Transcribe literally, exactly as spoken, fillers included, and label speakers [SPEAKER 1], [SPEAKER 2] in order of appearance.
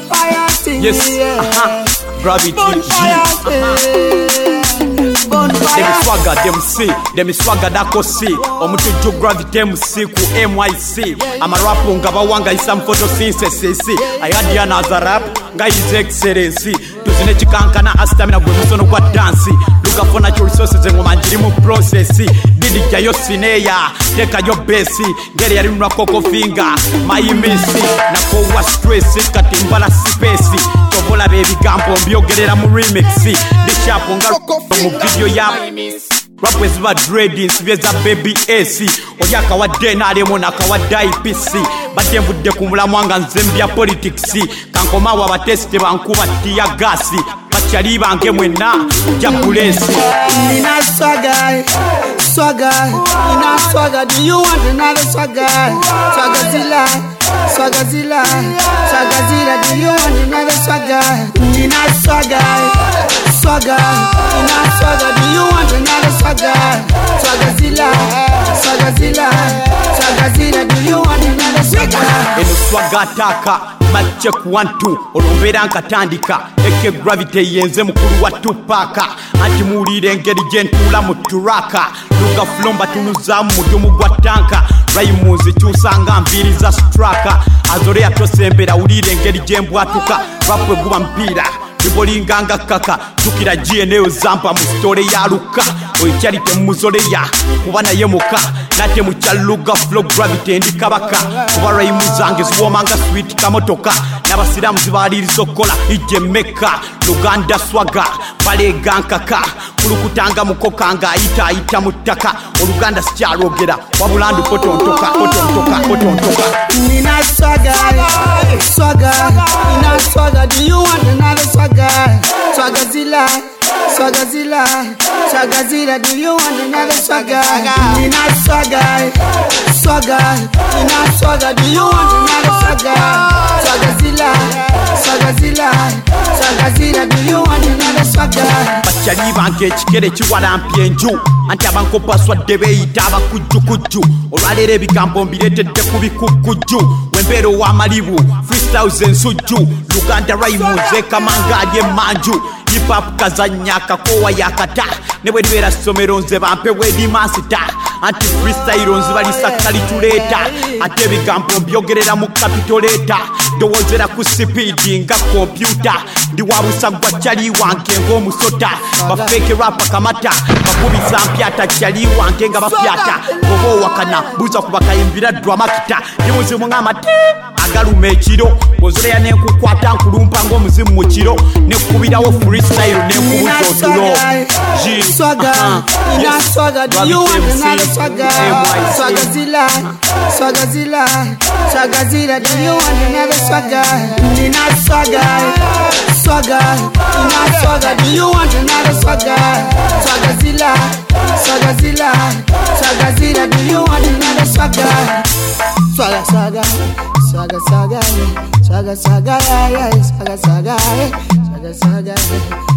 [SPEAKER 1] bonfire thing.
[SPEAKER 2] Yes,
[SPEAKER 1] yeah.
[SPEAKER 2] uh-huh. Gravity.
[SPEAKER 1] Bonfire thing. Bonfire.
[SPEAKER 2] Them swagger, them see, them swagger dako see. Omutuju Gravity M C ku M Y C. Amarapu nga bawanga isam photosynthesis. Ayadia naza rap nga his excellency. Tuzine chikankana astamina gwe musono kwa dance. Luka for natural resources ngoma njiri mu process. Didi jayo sineya, teka yo besi. Ngeri yari mwa koko finger, my missy. Nako wa stress kati mbala space. Tobola baby gambo mbiogerera mu remix. Dishapo nga mu video ya rap with my dreadings vyeza baby A C. Oyaka wa dena alemo na kawadai P C. Bade mvudde kumula mwanga nzembya politics. Kankoma wa bateste bankuba tia gasi. Bachali bange mwena jabulesi.
[SPEAKER 1] Nina swagger, swagger, Nina swagger. Do you want another swagger? Swaggerzilla, Swaggerzilla, Swaggerzilla. Do you want another swagger? Nina swagger, swagger, Nina swagger. Do you want another swagger? Swaggerzilla, Swaggerzilla, Swaggerzilla. Do you want another swagger?
[SPEAKER 2] Eno swagger taka Check one two olombera nkatandika eke Gravity yenze mukuru wa Tupaka anti mulire ngeri gentula mu turaka luka flomba tunuza mu mudumu gwa tanka Raimuzi tusanga mbiri za straka azore atosembera ulire ngeri gembwatuka rapwe guba mpira Ibolinganga kaka tukira G N A zampa mu story ya luka oyikyalite muzole ya kubana yemuka nate mu kyaluga flow Gravity ndi kabaka kuba Raimuzange ziwomanga sweet kamotoka n'abasiramu zibalirizo kola ije meka Luganda swaga balegankaka kulukutanga mukokanga ayita ayita mutaka oluganda sikyalogera wabulandu potontoka potontoka potontoka
[SPEAKER 1] Nina swagger, swagger, Nina swagger. Do you want another swagger? Swaggerzilla, Swaggerzilla, Swaggerzilla. Do you want another swagger? Nina swagger, swagger, Nina swagger. Do you want another swagger? Swaggerzilla, Swaggerzilla, Swaggerzilla. Do you want another swagger?
[SPEAKER 2] Bachali bange ekigere kiwalampye enju anti abankopa swadde beyita abakujjukujju olwaleero ebigambo mbireetedde ku bikukujju wembeera ow'amalibu freestyles ensujju Luganda Raimuzi ekamanga ali emmanju hip-hop kazanya akakowa yakata ne bwe libeera ssomero nze bampewo edimansita anti freestyle nzibalisa kalituleeta ate ebigambo mbyogerera mu kapitoleta ndowozera ku sipiidi nga kompyuta ndi wabusa gwa kyali wange ng'omusota bafeeke rapa kamata bakubisa mpyata kyali wange nga bapyata oba owakana buuza ku bakayimbira dramakita ndi muzimu ng'amate agaluma ekiro ozoleya n'enkukwata nkulumpa ng'omuzimu mu kiro nekubirawo freestyle n'enkubuza otulo
[SPEAKER 1] Swagger, Nina swagger. Do you want another swagger? Swaggerzilla, Swaggerzilla, Swaggerzilla. Do you want another swagger? Nina swagger, swagger, Nina swagger. Do you want another swagger? Swaggerzilla, Swaggerzilla, Swaggerzilla. Do you want another swagger? Swagger, swagger, swagger, swagger, swagger, swagger, yeah, yeah, swagger, swagger, swagger, swagger.